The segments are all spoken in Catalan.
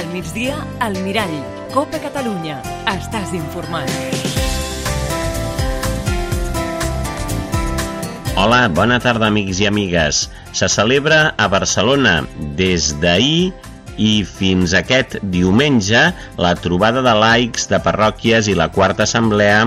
Al migdia, al Mirall. Copa Catalunya. Estàs informat. Hola, bona tarda, amics i amigues. Se celebra a Barcelona des d'ahir i fins aquest diumenge la trobada de laics de parròquies i la quarta assemblea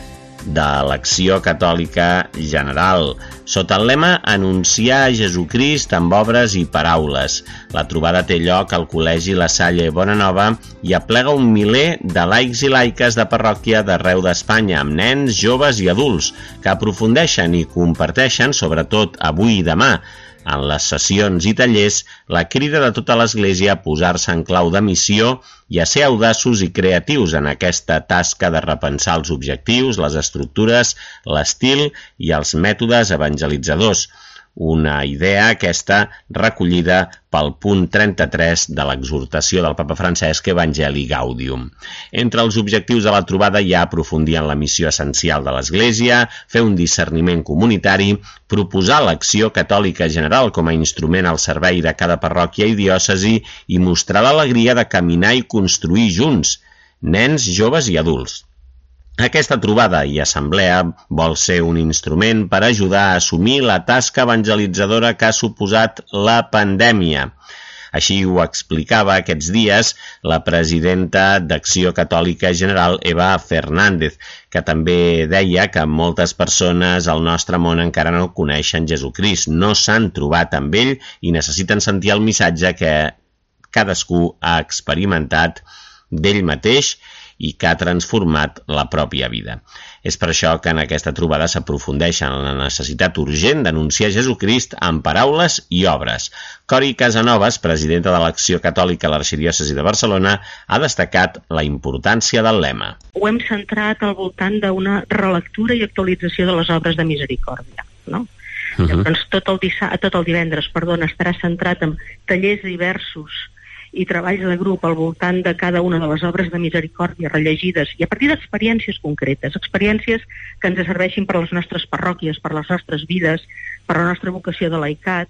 de l'Acció Catòlica General, sota el lema Anunciar Jesucrist amb obres i paraules. La trobada té lloc al Col·legi La Salle Bonanova i aplega un miler de laics i laiques de parròquia d'arreu d'Espanya, amb nens, joves i adults, que aprofundeixen i comparteixen, sobretot avui i demà, en les sessions i tallers, la crida de tota l'Església a posar-se en clau de missió i a ser audaços i creatius en aquesta tasca de repensar els objectius, les estructures, l'estil i els mètodes evangelitzadors. Una idea aquesta recollida pel punt 33 de l'exhortació del Papa Francesc Evangelii Gaudium. Entre els objectius de la trobada hi ha aprofundir en la missió essencial de l'Església, fer un discerniment comunitari, proposar l'Acció Catòlica General com a instrument al servei de cada parròquia i diòcesi i mostrar l'alegria de caminar i construir junts, nens, joves i adults. Aquesta trobada i assemblea vol ser un instrument per ajudar a assumir la tasca evangelitzadora que ha suposat la pandèmia. Així ho explicava aquests dies la presidenta d'Acció Catòlica General, Eva Fernández, que també deia que moltes persones al nostre món encara no coneixen Jesucrist, no s'han trobat amb ell i necessiten sentir el missatge que cadascú ha experimentat d'ell mateix i que ha transformat la pròpia vida. És per això que en aquesta trobada s'aprofundeix en la necessitat urgent d'anunciar Jesucrist amb paraules i obres. Cori Casanovas, presidenta de l'Acció Catòlica a l'Arxidiòcesi de Barcelona, ha destacat la importància del lema. Ho hem centrat al voltant d'una relectura i actualització de les obres de misericòrdia, no? Llavors, tot el divendres, estarà centrat en tallers diversos i treballs de grup al voltant de cada una de les obres de misericòrdia rellegides i a partir d'experiències concretes, experiències que ens serveixin per a les nostres parròquies, per a les nostres vides, per a la nostra vocació de laicat.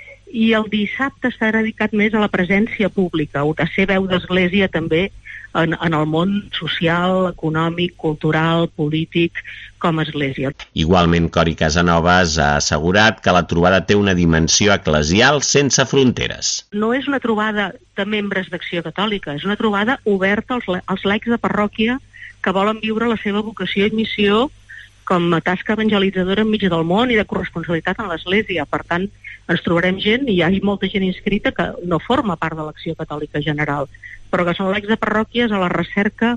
I el dissabte està dedicat més a la presència pública, a ser veu d'Església també en el món social, econòmic, cultural, polític, com a Església. Igualment, Cori Casanovas ha assegurat que la trobada té una dimensió eclesial sense fronteres. No és una trobada de membres d'Acció Catòlica, és una trobada oberta als laics de parròquia que volen viure la seva vocació i missió com a tasca evangelitzadora enmig del món i de corresponsabilitat en l'Església. Per tant, ens trobarem gent, i hi ha molta gent inscrita que no forma part de l'Acció Catòlica General, però que són laics de parròquies a la recerca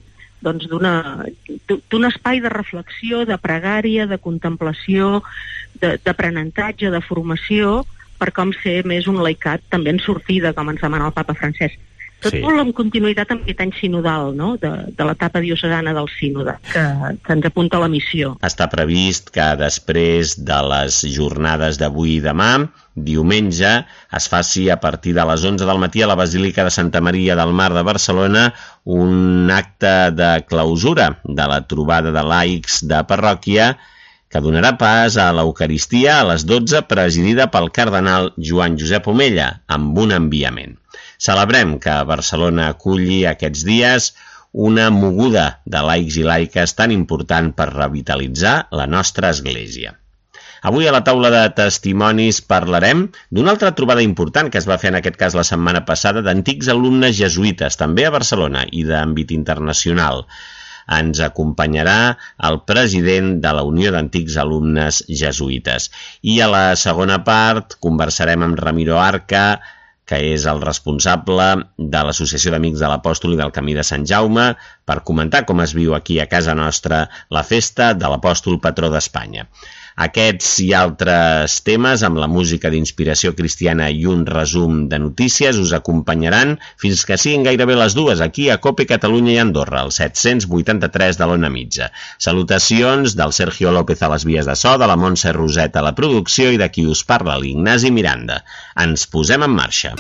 d'un espai de reflexió, de pregària, de contemplació, d'aprenentatge, de formació, per com ser més un laicat també en sortida, com ens demana el Papa Francesc. Tot molt en continuïtat amb aquest any sinodal, no? de l'etapa diocesana del sínode, que ens apunta a la missió. Està previst que després de les jornades d'avui i demà, diumenge, es faci a partir de les 11 del matí a la Basílica de Santa Maria del Mar de Barcelona un acte de clausura de la trobada de laics de parròquia que donarà pas a l'Eucaristia a les 12, presidida pel cardenal Joan Josep Omella, amb un enviament. Celebrem que Barcelona aculli aquests dies una moguda de laics i laiques tan important per revitalitzar la nostra Església. Avui a la taula de testimonis parlarem d'una altra trobada important que es va fer en aquest cas la setmana passada d'antics alumnes jesuïtes, també a Barcelona i d'àmbit internacional. Ens acompanyarà el president de la Unió d'Antics Alumnes Jesuïtes. I a la segona part conversarem amb Ramiro Arca, que és el responsable de l'Associació d'Amics de l'Apòstol i del Camí de Sant Jaume, per comentar com es viu aquí a casa nostra la festa de l'Apòstol Patró d'Espanya. Aquests i altres temes, amb la música d'inspiració cristiana i un resum de notícies, us acompanyaran fins que siguin gairebé les 2 aquí a Cope Catalunya i Andorra, al 783 de l'Ona Mitja. Salutacions del Sergio López a les vies de so, de la Montse Roset a la producció i de qui us parla, l'Ignasi Miranda. Ens posem en marxa.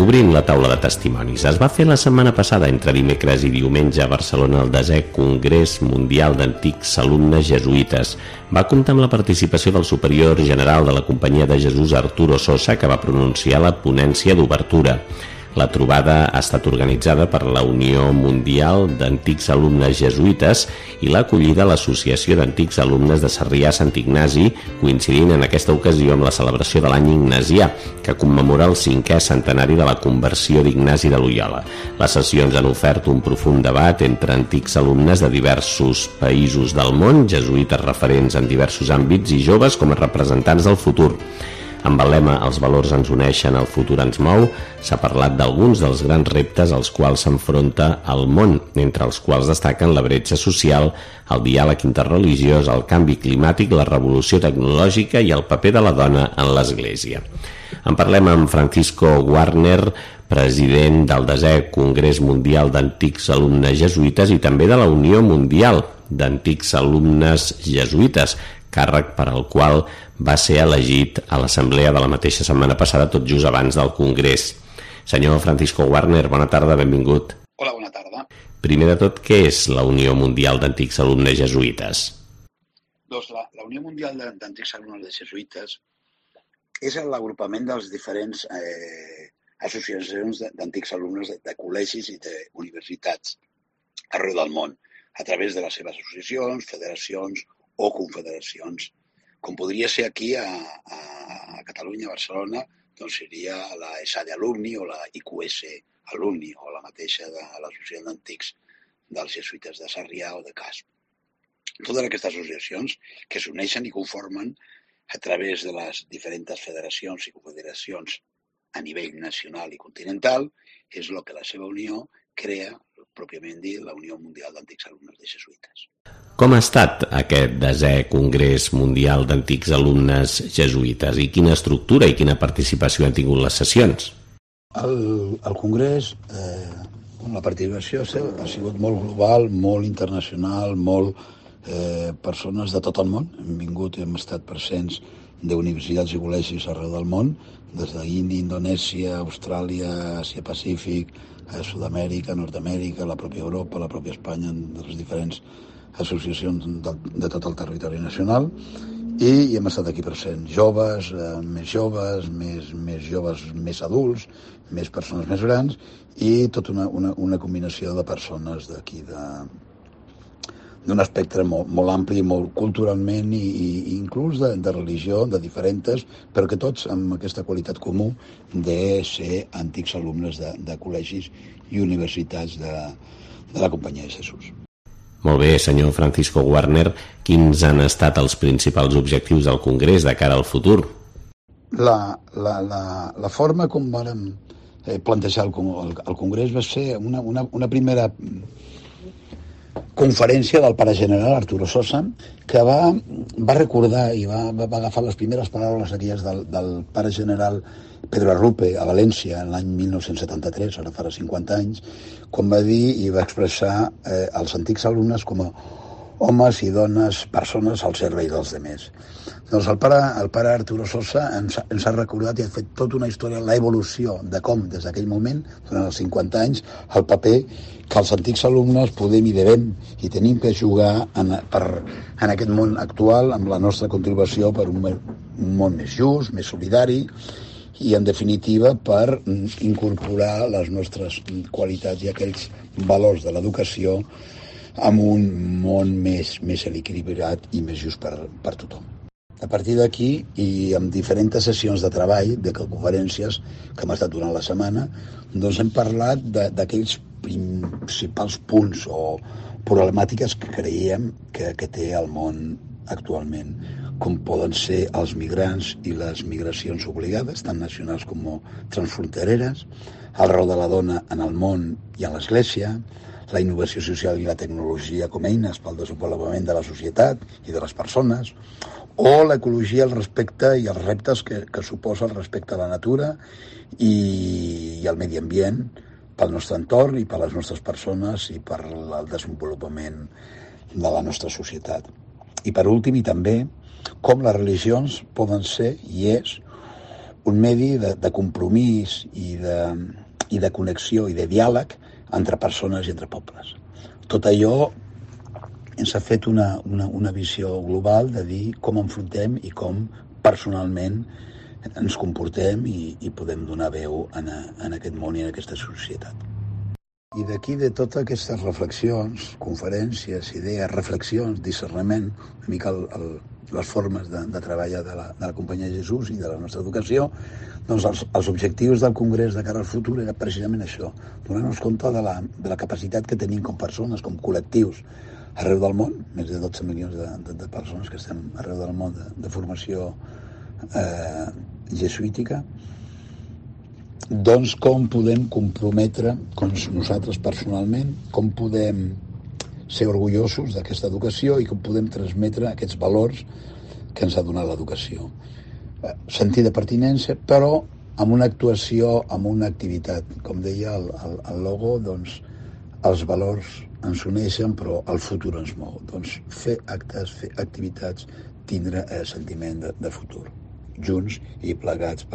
Obrint la taula de testimonis. Es va fer la setmana passada, entre dimecres i diumenge, a Barcelona, el 10è Congrés Mundial d'Antics Alumnes Jesuïtes. Va comptar amb la participació del superior general de la Companyia de Jesús, Arturo Sosa, que va pronunciar la ponència d'obertura. La trobada ha estat organitzada per la Unió Mundial d'Antics Alumnes Jesuïtes i l'acollida a l'Associació d'Antics Alumnes de Sarrià-Sant Ignasi, coincidint en aquesta ocasió amb la celebració de l'any ignasià, que commemora el 5è centenari de la conversió d'Ignasi de Loiola. Les sessions han ofert un profund debat entre antics alumnes de diversos països del món, jesuïtes referents en diversos àmbits i joves com a representants del futur. Amb el lema "Els valors ens uneixen, el futur ens mou", s'ha parlat d'alguns dels grans reptes als quals s'enfronta el món, entre els quals destaquen la bretxa social, el diàleg interreligiós, el canvi climàtic, la revolució tecnològica i el paper de la dona en l'Església. En parlem amb Francisco Warner, president del 10è Congrés Mundial d'Antics Alumnes Jesuïtes i també de la Unió Mundial d'Antics Alumnes Jesuïtes, càrrec per al qual va ser elegit a l'assemblea de la mateixa setmana passada, tot just abans del Congrés. Senyor Francisco Warner, bona tarda, benvingut. Hola, bona tarda. Primer de tot, què és la Unió Mundial d'Antics Alumnes Jesuïtes? Doncs la Unió Mundial d'Antics Alumnes Jesuïtes és l'agrupament de les diferents associacions d'antics alumnes de col·legis i d'universitats arreu del món, a través de les seves associacions, federacions o confederacions. Com podria ser aquí a Catalunya, a Barcelona, doncs seria la ESADE Alumni o la IQS Alumni o la mateixa de l'Associació d'Antics dels Jesuïtes de Sarrià o de Casp. Totes aquestes associacions que s'uneixen i conformen a través de les diferents federacions i confederacions a nivell nacional i continental és el que la seva unió crea, pròpiament dit, la Unió Mundial d'Antics Alumnes de Jesuïtes. Com ha estat aquest 10è Congrés Mundial d'Antics Alumnes Jesuïtes i quina estructura i quina participació han tingut les sessions? El Congrés, la participació ha sigut molt global, molt internacional, molt persones de tot el món. Hem vingut i hem estat presents d'universitats i col·legis arreu del món, des d'Índia, Indonèsia, Austràlia, Àsia-Pacífic, Sud-amèrica, Nord-amèrica, la pròpia Europa, la pròpia Espanya, de les diferents associacions de tot el territori nacional, i hem estat aquí presents joves, més joves, més adults, més persones més grans, i tota una combinació de persones d'aquí, d'un espectre molt ampli, molt culturalment i inclús de religió, de diferents, però que tots amb aquesta qualitat comú de ser antics alumnes de col·legis i universitats de la Companyia de Jesús. Molt bé, senyor Francisco Warner, quins han estat els principals objectius del Congrés de cara al futur? La forma com vàrem plantejar el Congrés va ser una primera conferència del pare general Arturo Sosa, que va recordar i va agafar les primeres paraules aquelles del pare general Pedro Arrupe a València l'any 1973, ara farà 50 anys, quan va dir i va expressar els antics alumnes com a homes i dones, persones al servei dels demés. Doncs el pare Arturo Sosa ens ha recordat i ha fet tota una història, l'evolució de com, des d'aquell moment, durant els 50 anys, el paper que els antics alumnes podem i devem i tenim que jugar en aquest món actual amb la nostra contribució per un món més just, més solidari i, en definitiva, per incorporar les nostres qualitats i aquells valors de l'educació en un món més equilibrat i més just per tothom. A partir d'aquí, i amb diferents sessions de treball, de conferències que hem estat durant la setmana, doncs hem parlat d'aquells principals punts o problemàtiques que creiem que té el món actualment, com poden ser els migrants i les migracions obligades, tant nacionals com transfrontereres, el rol de la dona en el món i en l'Església, la innovació social i la tecnologia com eines pel desenvolupament de la societat i de les persones, o l'ecologia, el respecte i els reptes que suposa el respecte a la natura i al medi ambient pel nostre entorn i per les nostres persones i per el desenvolupament de la nostra societat. I per últim, i també, com les religions poden ser i és un medi de compromís i de connexió i de diàleg entre persones i entre pobles. Tot allò ens ha fet una visió global de dir com enfrontem i com personalment ens comportem i podem donar veu en aquest món i en aquesta societat. I d'aquí, de totes aquestes reflexions, conferències, idees, reflexions, discerniment, una mica les formes de treballar de la Companyia de Jesús i de la nostra educació, doncs els objectius del Congrés de cara al futur era precisament això, donar-nos compte de la capacitat que tenim com persones, com col·lectius, arreu del món, més de 12 milions de persones que estem arreu del món de formació jesuítica, doncs com podem comprometre nosaltres personalment, com podem ser orgullosos d'aquesta educació i com podem transmetre aquests valors que ens ha donat l'educació. Sentir de pertinença, però amb una actuació, amb una activitat. Com deia el logo, doncs els valors ens uneixen, però el futur ens mou. Doncs fer actes, fer activitats, tindre sentiment de futur. Junts i plegats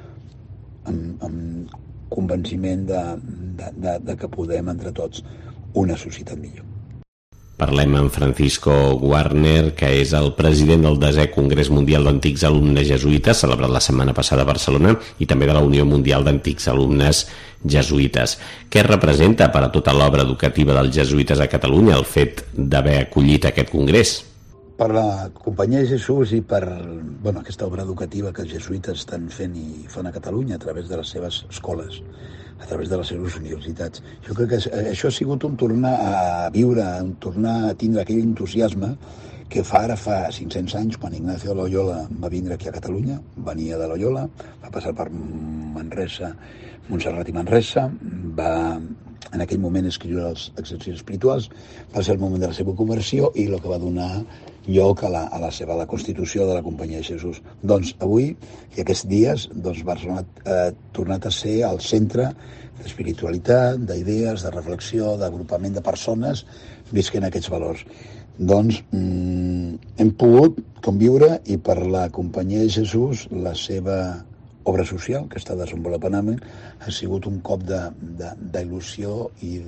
amb convenciment de que podem entre tots una societat millor. Parlem amb Francisco Warner, que és el president del 10è Congrés Mundial d'Antics Alumnes Jesuïtes, celebrat la setmana passada a Barcelona, i també de la Unió Mundial d'Antics Alumnes Jesuïtes. Què representa per a tota l'obra educativa dels jesuïtes a Catalunya el fet d'haver acollit aquest congrés? Per la Companyia de Jesús i per aquesta obra educativa que els jesuïtes estan fent i fan a Catalunya a través de les seves escoles, a través de les seves universitats. Jo crec que això ha sigut un tornar a viure, un tornar a tindre aquell entusiasme que ara fa 500 anys, quan Ignacio de Loyola va vindre aquí a Catalunya, venia de Loyola, va passar per Manresa, Montserrat i Manresa, va en aquell moment escriure els exercicis espirituals, va ser el moment de la seva conversió i el que va donar lloc a la Constitució de la Companyia de Jesús. Doncs avui i aquests dies Barcelona ha tornat a ser el centre d'espiritualitat, d'idees, de reflexió, d'agrupament de persones visquent aquests valors. Doncs hem pogut conviure i per la Companyia de Jesús la seva obra social que està desenvolupant ha sigut un cop d'il·lusió i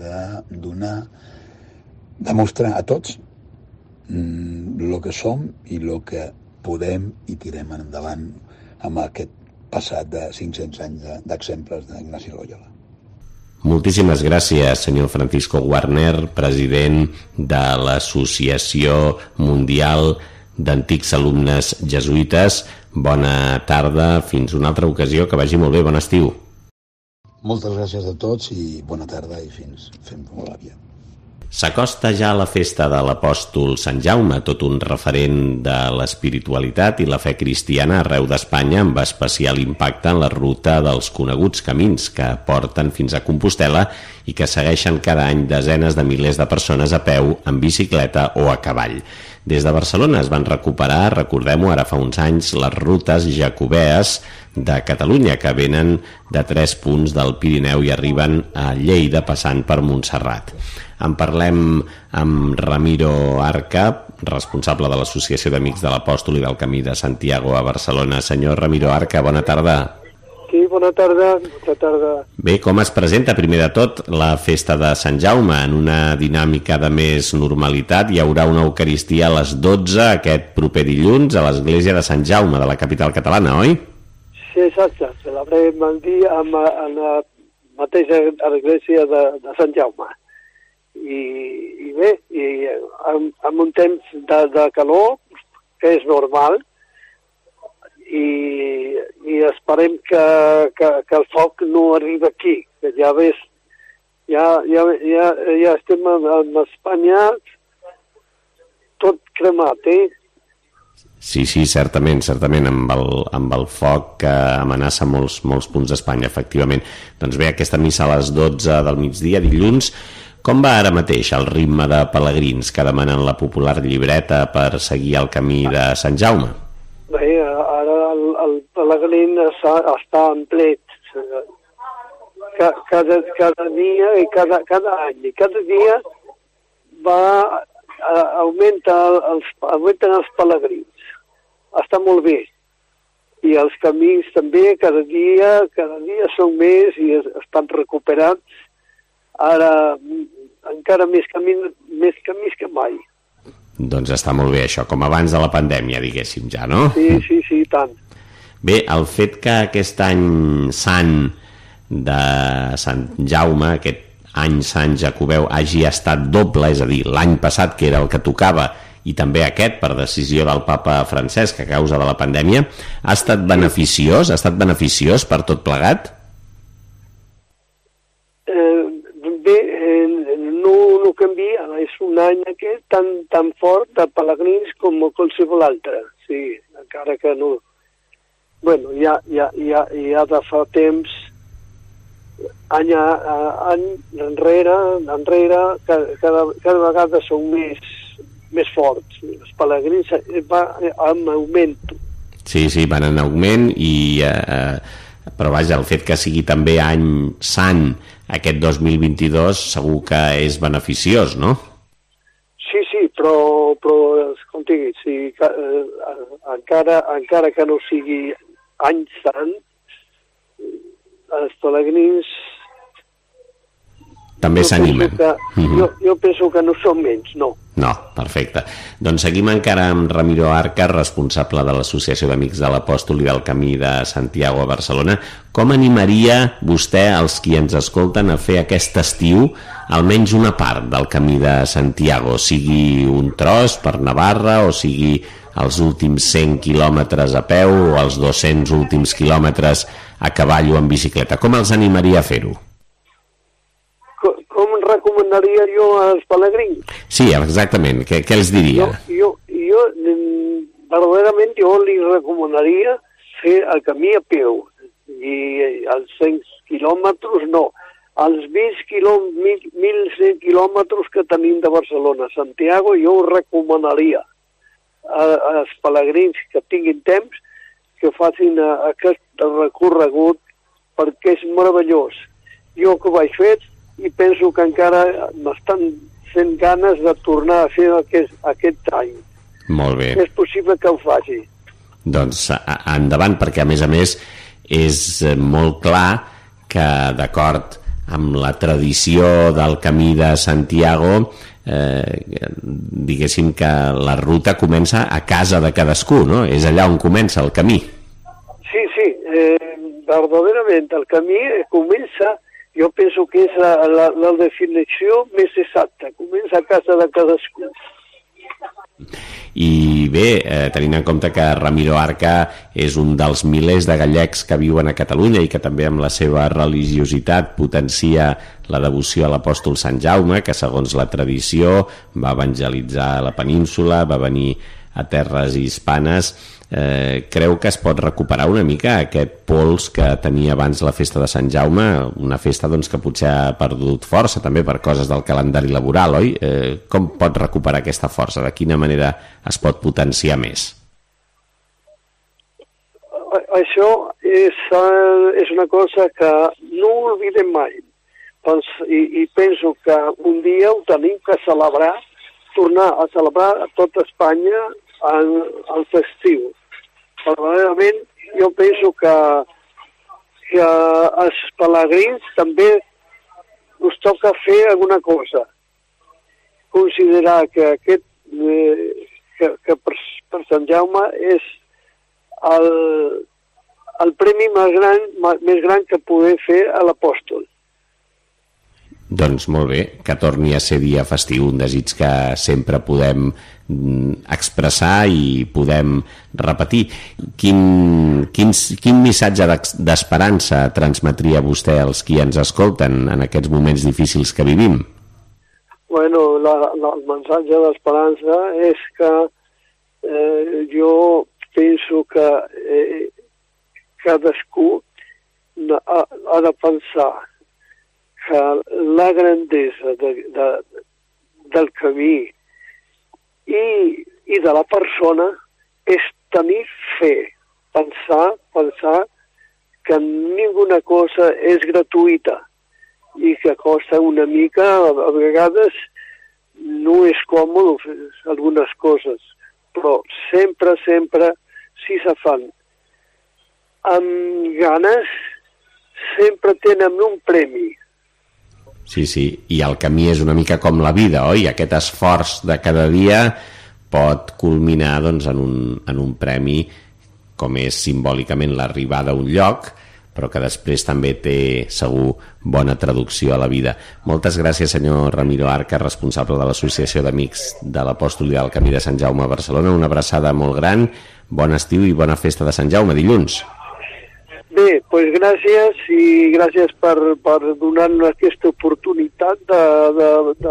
de mostrar a tots el que som i el que podem i tirem endavant amb aquest passat de 500 anys d'exemples d'Ignacio Loyola. Moltíssimes gràcies, senyor Francisco Warner, president de l'Associació Mundial d'Antics Alumnes Jesuïtes. Bona tarda, fins una altra ocasió, que vagi molt bé, bon estiu. Moltes gràcies a tots i bona tarda i fins molt aviat. S'acosta ja la festa de l'apòstol Sant Jaume, tot un referent de l'espiritualitat i la fe cristiana arreu d'Espanya, amb especial impacte en la ruta dels coneguts camins que porten fins a Compostel·la i que segueixen cada any desenes de milers de persones a peu, en bicicleta o a cavall. Des de Barcelona es van recuperar, recordem-ho, ara fa uns anys, les rutes jacobees de Catalunya, que venen de 3 punts del Pirineu i arriben a Lleida passant per Montserrat. En parlem amb Ramiro Arca, responsable de l'Associació d'Amics de l'Apòstol i del Camí de Santiago a Barcelona. Senyor Ramiro Arca, bona tarda. Sí, bona tarda. Bé, com es presenta primer de tot la festa de Sant Jaume? En una dinàmica de més normalitat hi haurà una Eucaristia a les 12 aquest proper dilluns a l'església de Sant Jaume de la capital catalana, oi? Sí, exacte. Celebrem el dia en la mateixa església de Sant Jaume. I bé, amb un temps de calor, que és normal, i esperem que el foc no arriba aquí, que ja ves, ja estem en Espanya tot cremat, Sí, certament, amb el foc que amenaça molts punts d'Espanya, efectivament. Doncs bé, aquesta missa a les 12 del migdia, dilluns. Com va ara mateix el ritme de pelegrins que demanen la popular llibreta per seguir el camí de Sant Jaume? Bé, ara el pelegrín està en plet. Cada dia i cada any. I cada dia augmenten els pelegrins. Està molt bé. i els camins també cada dia són més i estan recuperats. Ara encara més camins que mai. Doncs està molt bé això, com abans de la pandèmia, diguéssim ja, no? Sí, tant. Bé, el fet que aquest any sant de Sant Jaume, aquest any Sant Jacobeu, hagi estat doble, és a dir, l'any passat, que era el que tocava, i també aquest, per decisió del papa Francesc, a causa de la pandèmia, ha estat beneficiós? Ha estat beneficiós per tot plegat? Bé, no canvia. És un any aquest tan fort de pelegrins com qualsevol altre. Sí, encara que no... Bueno, ja de fa temps, any enrere, cada vegada són més forts. Els pelegrins van en augment. Sí, van en augment i... però vaja, el fet que sigui també any sant aquest 2022 segur que és beneficiós, no? Sí, però escolti, encara que no sigui any sant, els pelegrins també s'animen. Jo penso que no són menys, no. No, perfecte. Doncs seguim encara amb Ramiro Arca, responsable de l'Associació d'Amics de l'Apòstol i del Camí de Santiago a Barcelona. Com animaria vostè els qui ens escolten a fer aquest estiu almenys una part del Camí de Santiago, sigui un tros per Navarra o sigui els últims 100 quilòmetres a peu o els 200 últims quilòmetres a cavall o en bicicleta? Com els animaria a fer-ho? Com recomanaria jo als pelegrins? Sí, exactament. Què els diria? Jo verdaderament li recomanaria fer el camí a peu. I els 100 quilòmetres no. Els 1.100 quilòmetres que tenim de Barcelona a Santiago jo ho recomanaria als pelegrins que tinguin temps que facin aquest recorregut perquè és meravellós. Jo que ho vaig fer i penso que encara m'estan fent ganes de tornar a fer aquest any. Molt bé. És possible que ho faci. Doncs endavant, perquè a més és molt clar que d'acord amb la tradició del Camí de Santiago, diguéssim que la ruta comença a casa de cadascú, no? És allà on comença el camí. Sí, verdaderament el camí comença, jo penso que és la definició més exacta, comença a casa de cadascú. I bé, tenint en compte que Ramiro Arca és un dels milers de gallecs que viuen a Catalunya i que també amb la seva religiositat potencia la devoció a l'apòstol Sant Jaume, que segons la tradició va evangelitzar la península, va venir a terres hispanes, creu que es pot recuperar una mica aquest pols que tenia abans la festa de Sant Jaume, una festa doncs, que potser ha perdut força també per coses del calendari laboral, oi? Com pot recuperar aquesta força? De quina manera es pot potenciar més? Això és una cosa que no oblidem mai i penso que un dia ho tenim que celebrar, tornar a celebrar a tota Espanya el festiu. Verdaderament, jo penso que als pelegrins també us toca fer alguna cosa. Considerar que per Sant Jaume és el premi més gran que poder fer a l'apòstol. Doncs molt bé, que torni a ser dia festiu, un desig que sempre podem expressar i podem repetir. Quin missatge d'esperança transmetria vostè als qui ens escolten en aquests moments difícils que vivim? Bueno, el missatge d'esperança és que jo penso que cadascú ha de pensar que la grandesa del camí i de la persona és tenir fe, pensar que ninguna cosa és gratuïta i que costa una mica, a vegades no és còmode algunes coses, però sempre, si se fan amb ganes sempre tenen un premi. Sí, i el camí és una mica com la vida, oi? Aquest esforç de cada dia pot culminar doncs, en un premi, com és simbòlicament l'arribada a un lloc, però que després també té, segur, bona traducció a la vida. Moltes gràcies, senyor Ramiro Arca, responsable de l'Associació d'Amics de l'Apòstol del Camí de Sant Jaume a Barcelona. Una abraçada molt gran, bon estiu i bona festa de Sant Jaume, dilluns. Bé, doncs gràcies i gràcies per donar-nos aquesta oportunitat de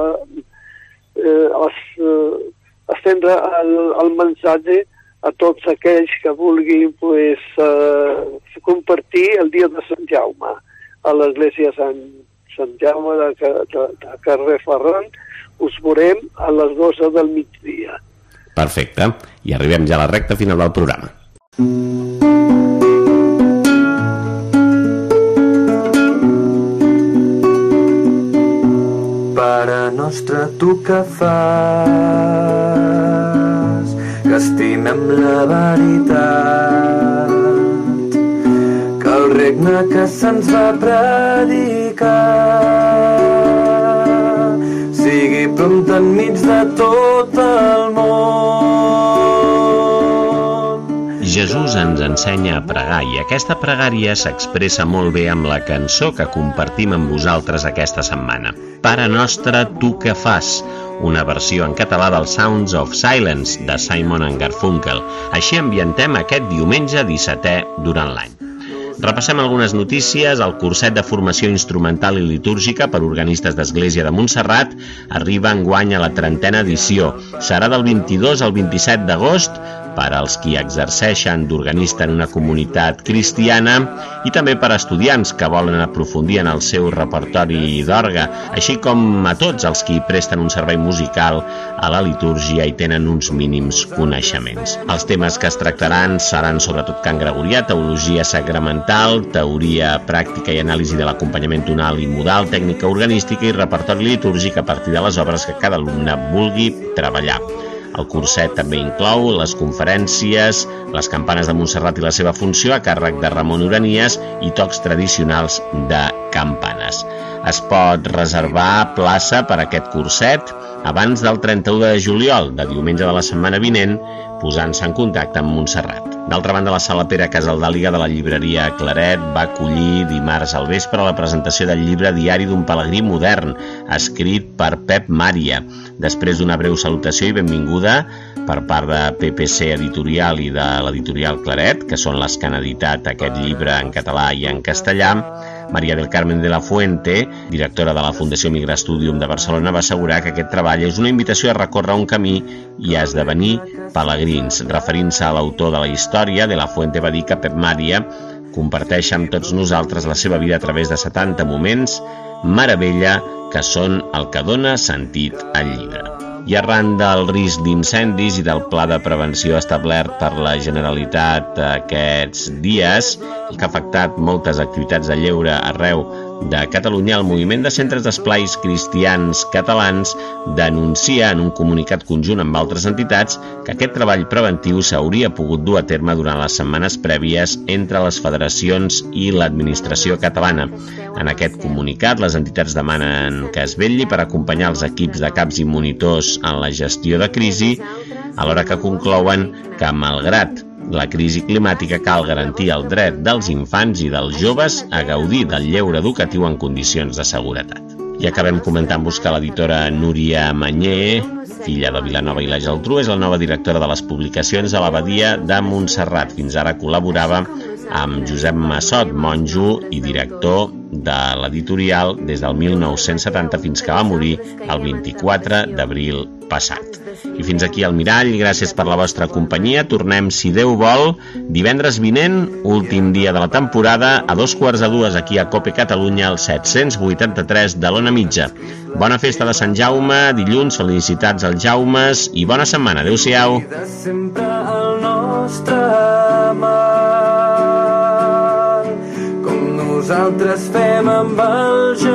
estendre el missatge a tots aquells que vulguin compartir el dia de Sant Jaume a l'església Sant Jaume de carrer Ferran. Us veurem a les 12 del migdia. Perfecte, i arribem ja a la recta final del programa. Pare nostre, tu que fas, que estimem la veritat, que el regne que se'ns va predicar sigui prompt enmig de tot el món. Jesús ens ensenya a pregar i aquesta pregària s'expressa molt bé amb la cançó que compartim amb vosaltres aquesta setmana. Pare nostre, tu que fas, una versió en català del Sounds of Silence de Simon & Garfunkel. Així ambientem aquest diumenge 17è durant l'any. Repassem algunes notícies. El curset de formació instrumental i litúrgica per organistes d'Església de Montserrat arriba enguany a la 30a edició. Serà del 22 al 27 d'agost per als qui exerceixen d'organista en una comunitat cristiana i també per a estudiants que volen aprofundir en el seu repertori d'orgue, així com a tots els qui presten un servei musical a la litúrgia i tenen uns mínims coneixements. Els temes que es tractaran seran sobretot cant gregorià, teologia sacramental, teoria pràctica i anàlisi de l'acompanyament tonal i modal, tècnica organística i repertori litúrgic a partir de les obres que cada alumne vulgui treballar. El curset també inclou les conferències, les campanes de Montserrat i la seva funció a càrrec de Ramon Uranies i tocs tradicionals de campanes. Es pot reservar plaça per a aquest curset abans del 31 de juliol, de diumenge de la setmana vinent, posant-se en contacte amb Montserrat. D'altra banda, la Sala Pere Casaldàliga de la llibreria Claret va acollir dimarts al vespre la presentació del llibre Diari d'un pelegrí modern, escrit per Pep Mària. Després d'una breu salutació i benvinguda per part de PPC Editorial i de l'editorial Claret, que són les que han editat aquest llibre en català i en castellà, Maria del Carmen de la Fuente, directora de la Fundació Migra Studium de Barcelona, va assegurar que aquest treball és una invitació a recórrer un camí i a esdevenir pelegrins. Referint-se a l'autor de la història, de la Fuente va dir que Pep Mària comparteix amb tots nosaltres la seva vida a través de 70 moments, meravella, que són el que dona sentit al llibre. I arran del risc d'incendis i del pla de prevenció establert per la Generalitat aquests dies, que ha afectat moltes activitats de lleure arreu de Catalunya, el moviment de centres d'esplais cristians catalans denuncia en un comunicat conjunt amb altres entitats que aquest treball preventiu s'hauria pogut dur a terme durant les setmanes prèvies entre les federacions i l'administració catalana. En aquest comunicat, les entitats demanen que es vetlli per acompanyar els equips de caps i monitors en la gestió de crisi, alhora que conclouen que, malgrat la crisi climàtica, cal garantir el dret dels infants i dels joves a gaudir del lleure educatiu en condicions de seguretat. I acabem comentant-vos que l'editora Núria Manyer, filla de Vilanova i la Geltrú, és la nova directora de les publicacions de l'Abadia de Montserrat. Fins ara col·laborava amb Josep Massot, monjo i director de l'editorial des del 1970 fins que va morir el 24 d'abril passat. I fins aquí el Mirall, gràcies per la vostra companyia. Tornem, si Déu vol, divendres vinent, últim dia de la temporada, a 2:45 aquí a Cope Catalunya, al 783 de l'Ona Mitja. Bona festa de Sant Jaume, dilluns, felicitats als Jaumes i bona setmana. Adéu-siau. Sempre el nostre mal, com nosaltres fem amb el